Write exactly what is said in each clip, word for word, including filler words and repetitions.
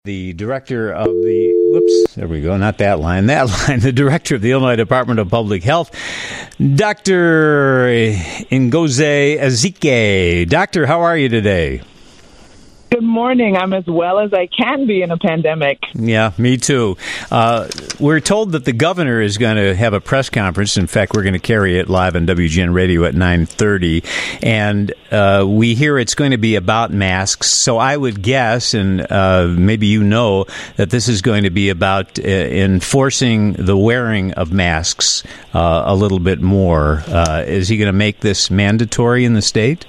The director of the, whoops, there we go, not that line, that line, the director of the Illinois Department of Public Health, Doctor Ngozi Ezike. Doctor, how are you today? Good morning. I'm as well as I can be in a pandemic. Yeah, me too. Uh, we're told that the governor is going to have a press conference. In fact, we're going to carry it live on W G N Radio at nine thirty. And uh, we hear it's going to be about masks. So I would guess, and uh, maybe you know, that this is going to be about uh, enforcing the wearing of masks uh, a little bit more. Uh, is he going to make this mandatory in the state?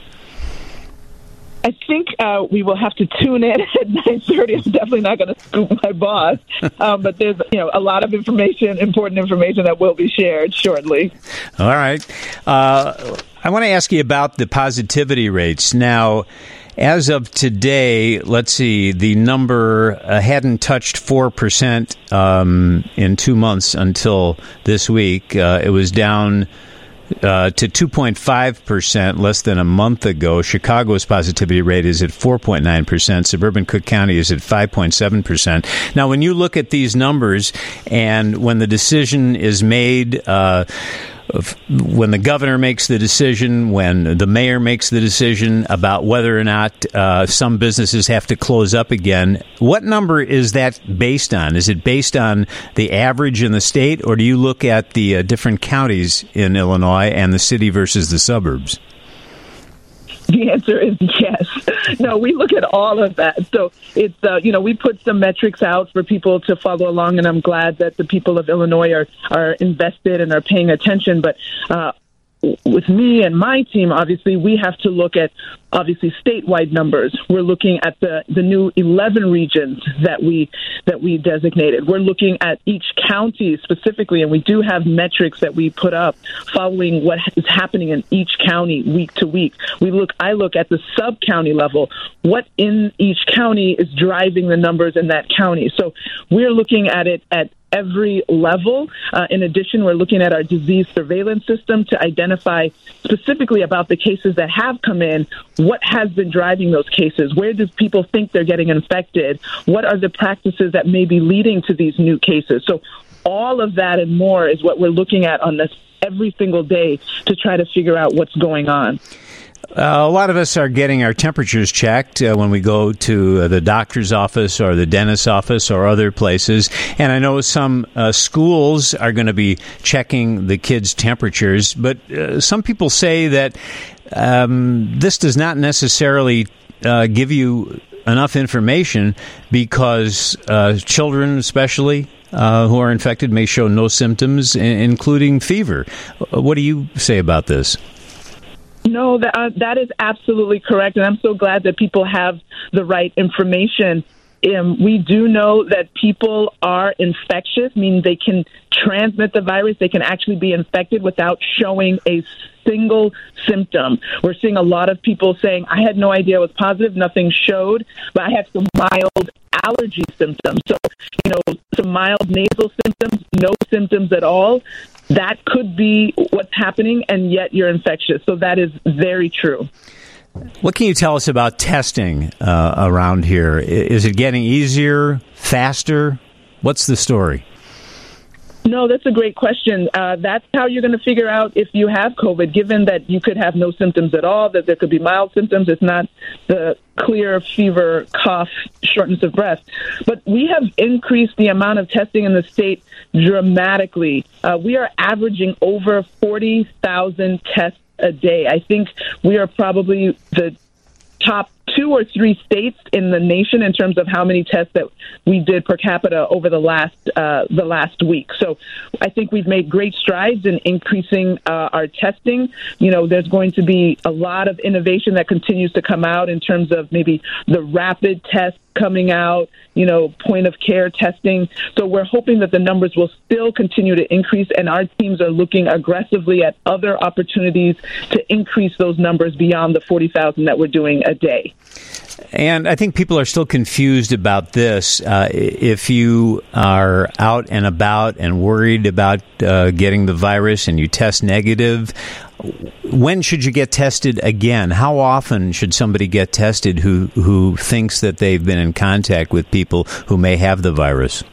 I think uh, we will have to tune in at nine thirty. I'm definitely not going to scoop my boss, um, but there's you know a lot of information, important information that will be shared shortly. All right. Uh, I want to ask you about the positivity rates. Now, as of today, let's see, the number uh, hadn't touched four percent um, in two months until this week. Uh, it was down Uh, to two point five percent less than a month ago. Chicago's positivity rate is at four point nine percent. Suburban Cook County is at five point seven percent. Now, when you look at these numbers and when the decision is made, uh, when the governor makes the decision, when the mayor makes the decision about whether or not uh, some businesses have to close up again, what number is that based on? Is it based on the average in the state, or do you look at the uh, different counties in Illinois and the city versus the suburbs? The answer is yes. No, we look at all of that. So it's, uh, you know, we put some metrics out for people to follow along, and I'm glad that the people of Illinois are, are invested and are paying attention. But uh, with me and my team, obviously, we have to look at, obviously, statewide numbers. We're looking at the, the new eleven regions that we that we designated. We're looking at each county specifically, and we do have metrics that we put up following what is happening in each county week to week. We look. I look at the sub-county level. What in each county is driving the numbers in that county? So we're looking at it at every level. Uh, in addition, we're looking at our disease surveillance system to identify specifically about the cases that have come in. What has been driving those cases? Where do people think they're getting infected? What are the practices that may be leading to these new cases? So all of that and more is what we're looking at on this every single day to try to figure out what's going on. Uh, a lot of us are getting our temperatures checked uh, when we go to uh, the doctor's office or the dentist's office or other places. And I know some uh, schools are going to be checking the kids' temperatures. But uh, some people say that um, this does not necessarily uh, give you enough information because uh, children especially uh, who are infected may show no symptoms, I- including fever. What do you say about this? No, that, uh, that is absolutely correct, and I'm so glad that people have the right information. Um, we do know that people are infectious, meaning they can transmit the virus. They can actually be infected without showing a single symptom. We're seeing a lot of people saying, I had no idea I was positive, nothing showed, but I had some mild allergy symptoms. So, you know, some mild nasal symptoms, no symptoms at all. That could be what's happening, and yet you're infectious. So that is very true. What can you tell us about testing uh, around here? Is it getting easier, faster? What's the story? No, that's a great question. Uh, that's how you're going to figure out if you have COVID, given that you could have no symptoms at all, that there could be mild symptoms. It's not the clear fever, cough, shortness of breath. But we have increased the amount of testing in the state dramatically. Uh, we are averaging over forty thousand tests a day. I think we are probably the top two or three states in the nation in terms of how many tests that we did per capita over the last uh, the last week. So I think we've made great strides in increasing uh, our testing. You know, there's going to be a lot of innovation that continues to come out in terms of maybe the rapid test coming out, you know, point of care testing. So we're hoping that the numbers will still continue to increase, and our teams are looking aggressively at other opportunities to increase those numbers beyond the forty thousand that we're doing a day. And I think people are still confused about this. Uh, if you are out and about and worried about uh, getting the virus and you test negative, when should you get tested again? How often should somebody get tested who, who thinks that they've been in contact with people who may have the virus?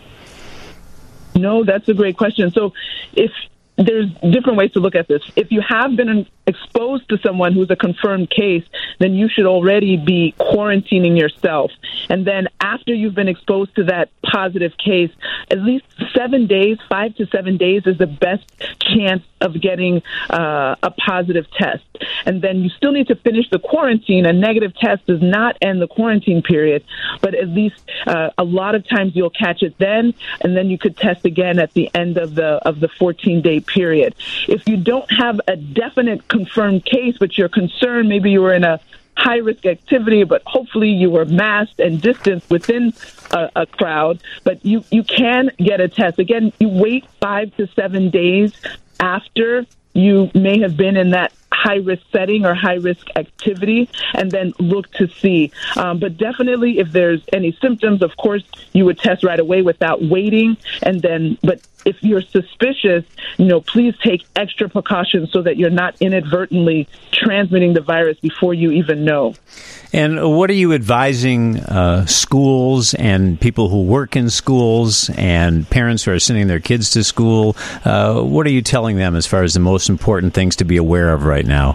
No, that's a great question. So if there's different ways to look at this. If you have been exposed to someone who's a confirmed case, then you should already be quarantining yourself. And then after you've been exposed to that positive case, at least seven days, five to seven days is the best chance of getting uh, a positive test. And then you still need to finish the quarantine. A negative test does not end the quarantine period, but at least uh, a lot of times you'll catch it then, and then you could test again at the end of the of the fourteen-day period. If you don't have a definite confirmed case, but you're concerned, maybe you were in a high-risk activity, but hopefully you were masked and distanced within a, a crowd, but you, you can get a test. Again, you wait five to seven days after you may have been in that high-risk setting or high-risk activity, and then look to see. Um, but definitely, if there's any symptoms, of course, you would test right away without waiting. And then, but if you're suspicious, you know, please take extra precautions so that you're not inadvertently transmitting the virus before you even know. And what are you advising uh, schools and people who work in schools and parents who are sending their kids to school? Uh, what are you telling them as far as the most important things to be aware of right now?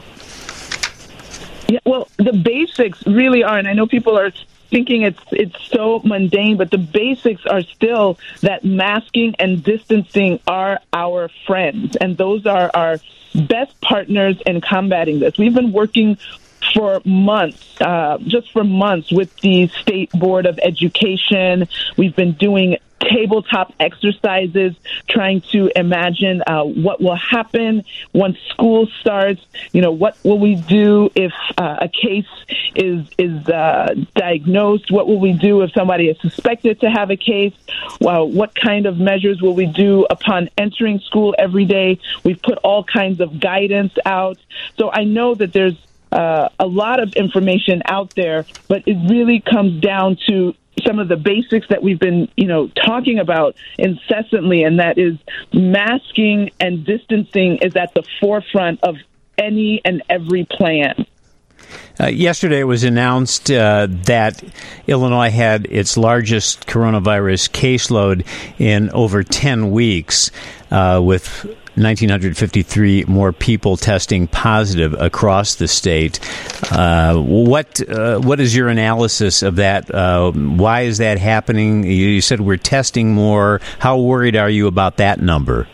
Yeah, well, the basics really are, and I know people are thinking it's it's so mundane, but the basics are still that masking and distancing are our friends, and those are our best partners in combating this. We've been working for months, uh, just for months with the State Board of Education. We've been doing tabletop exercises, trying to imagine uh, what will happen once school starts. You know, what will we do if uh, a case is is uh, diagnosed? What will we do if somebody is suspected to have a case? Well, what kind of measures will we do upon entering school every day? We've put all kinds of guidance out. So I know that there's uh, a lot of information out there, but it really comes down to some of the basics that we've been, you know, talking about incessantly, and that is masking and distancing is at the forefront of any and every plan. Uh, yesterday it was announced uh, that Illinois had its largest coronavirus caseload in over ten weeks, uh, with one thousand nine hundred fifty-three more people testing positive across the state. Uh, what uh, what is your analysis of that? Uh, why is that happening? You said we're testing more. How worried are you about that number?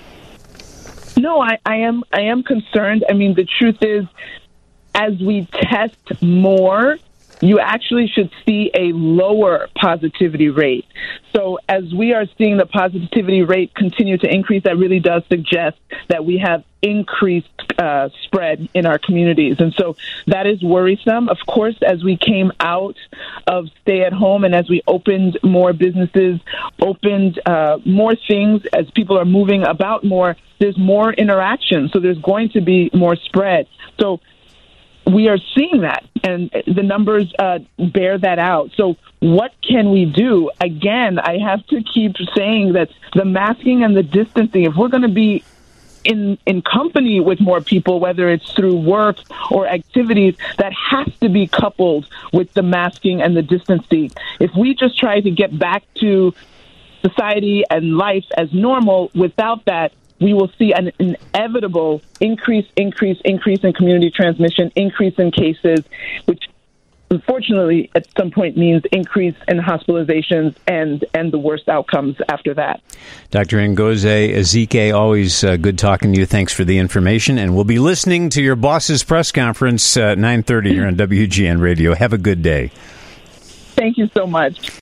No, I, I am I am concerned. I mean, the truth is, as we test more, you actually should see a lower positivity rate. So as we are seeing the positivity rate continue to increase, that really does suggest that we have increased uh, spread in our communities. And so that is worrisome. Of course, as we came out of stay at home and as we opened more businesses, opened uh, more things, as people are moving about more, there's more interaction. So there's going to be more spread. So we are seeing that, and the numbers uh, bear that out. So what can we do? Again, I have to keep saying that the masking and the distancing, if we're going to be in in company with more people, whether it's through work or activities, that has to be coupled with the masking and the distancing. If we just try to get back to society and life as normal without that, we will see an inevitable increase, increase, increase in community transmission, increase in cases, which unfortunately at some point means increase in hospitalizations and, and the worst outcomes after that. Doctor Ngozi Ezike, always uh, good talking to you. Thanks for the information. And we'll be listening to your boss's press conference at nine thirty here on W G N Radio. Have a good day. Thank you so much.